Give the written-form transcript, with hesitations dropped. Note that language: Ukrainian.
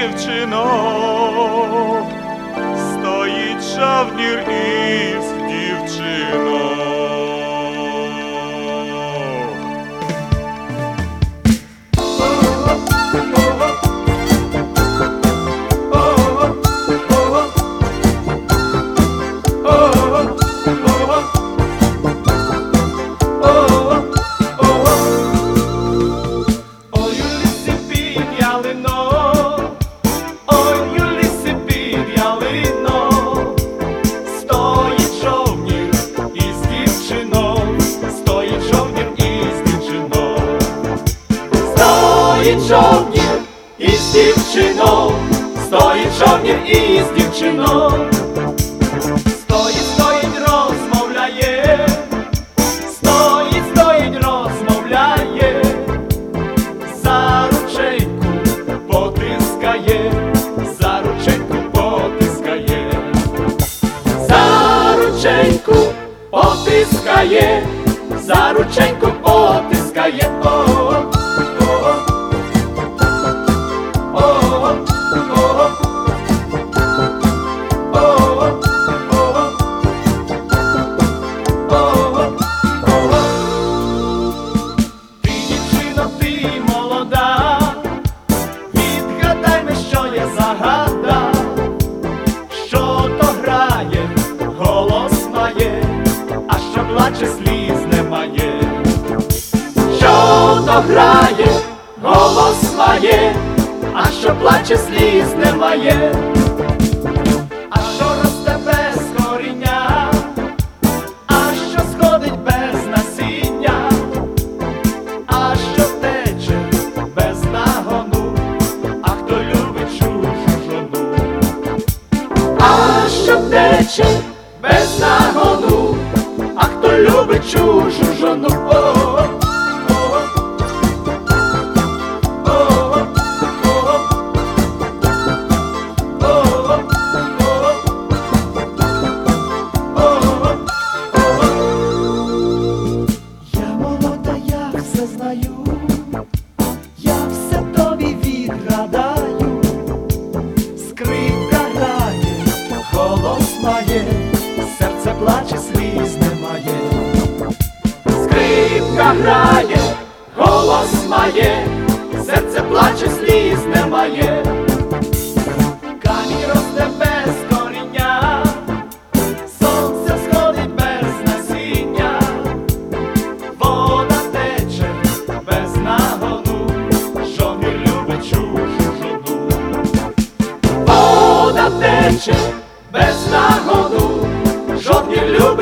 дівчино, стоїть жовнір із дівчиною. Жовнір із дівчиною, стоїть жовнір із дівчиною. Стоїть, розмовляє, стоїть, розмовляє, за рученьку потискає, за рученьку потискає, за рученьку потискає, за рученьку потискає. Плаче, сліз немає, що то грає, голос має, а що плаче, сліз немає, а що росте без коріння, а що сходить без насіння, а що тече без нагону, а хто любить чужу жону, а що тече без нагону, а хто любить чужу жону. Я молода, я все знаю, я все тобі відгадаю. Скрипка грає, голос має, серце плаче, сліз немає. Скрипка грає, голос має, серце плаче, сліз немає. Камінь росте без коріння, сонце сходить без насіння, вода тече без нагону, жовнір любить чужу жону. Вода тече без нагону, жовнір любить